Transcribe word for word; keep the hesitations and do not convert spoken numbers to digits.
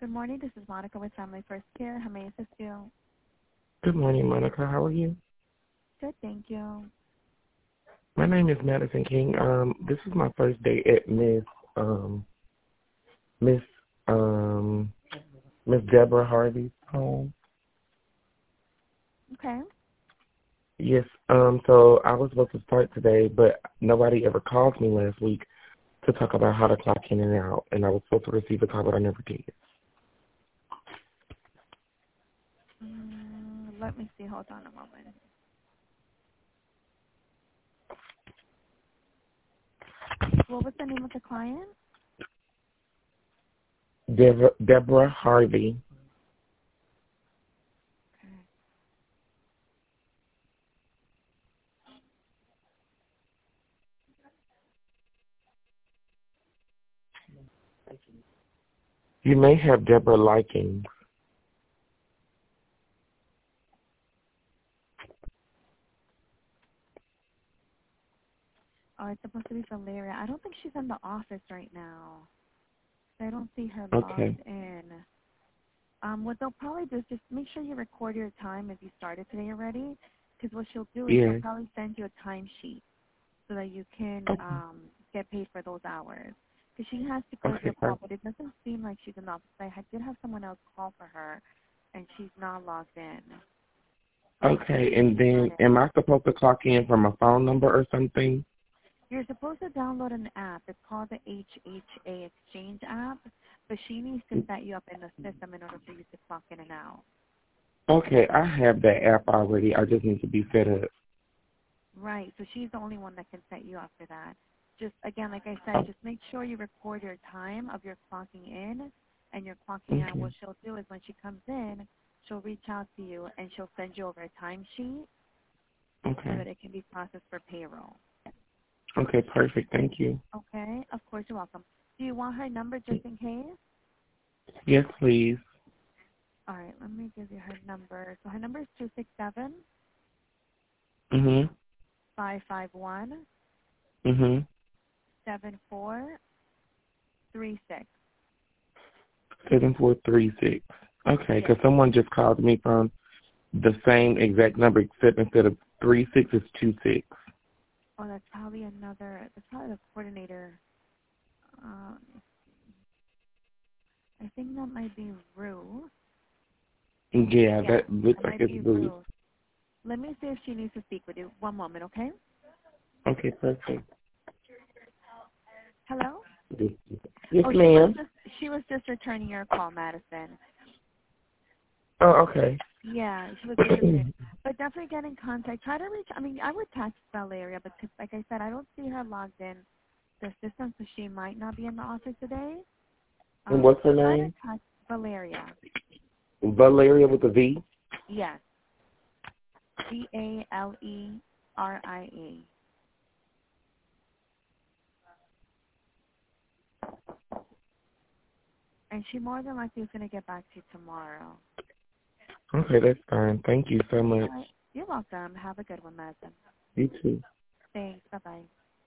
Good morning. This is Monica with Family First Care. How may I assist you? Good morning, Monica. How are you? Good, thank you. My name is Madison King. Um, this is my first day at Miss um Miss um Miss Deborah Harvey's home. Okay. Yes. Um. So I was supposed to start today, but nobody ever called me last week to talk about how to clock in and out, and I was supposed to receive a call, but I never did. Mm, let me see. Hold on a moment. What was the name of the client? Deborah, Deborah Harvey. Okay. You may have Deborah Liking. Oh, it's supposed to be Valeria. I don't think she's in the office right now. I don't see her logged Okay. in. Um, what they'll probably do is just make sure you record your time if you started today already, because what she'll do is she'll Yeah. probably send you a timesheet so that you can Okay. um, get paid for those hours. Because she has to give you Okay. a call, Perfect. but it doesn't seem like she's in the office. I had- did have someone else call for her, and she's not logged in. So I'm Okay. assuming And she's not then, in. am I supposed to clock in from a phone number or something? You're supposed to download an app. It's called the H H A Exchange app, but she needs to set you up in the system in order for you to clock in and out. Okay, I have that app already. I just need to be set up. Right. So she's the only one that can set you up for that. Just again, like I Oh, said, just make sure you record your time of your clocking in and your clocking out. okay. What she'll do is when she comes in, she'll reach out to you and she'll send you over a timesheet so Okay. that it can be processed for payroll. Okay, perfect. Thank you. Okay. Of course, you're welcome. Do you want her number just in case? Yes, please. All right. Let me give you her number. So her number is two six seven Mhm. five five one Mhm. seven four three six. Seven four three six. Okay, Yes. because someone just called me from the same exact number, except instead of three six, it's two six. Oh, that's probably another. That's probably the coordinator. Um, I think that might be Rue. Yeah, Yeah, that looks that like might it's be Bruce. Rue. Let me see if she needs to speak with you. One moment, okay? Okay, perfect. Hello? Yes, Oh, she was ma'am. just she was just returning your call, Madison. Oh, okay. Yeah, she was just returning. But definitely get in contact. Try to reach. I mean, I would text Valeria, but 'cause like I said, I don't see her logged in the system, so she might not be in the office today. And Um, what's her so try to name? text Valeria. Valeria with a V. Yes, V A L E R I A. And she more than likely is going to get back to you tomorrow. Okay, that's fine. Thank you so much. All right. You're welcome. Have a good one, Madison. You too. Thanks. Bye-bye.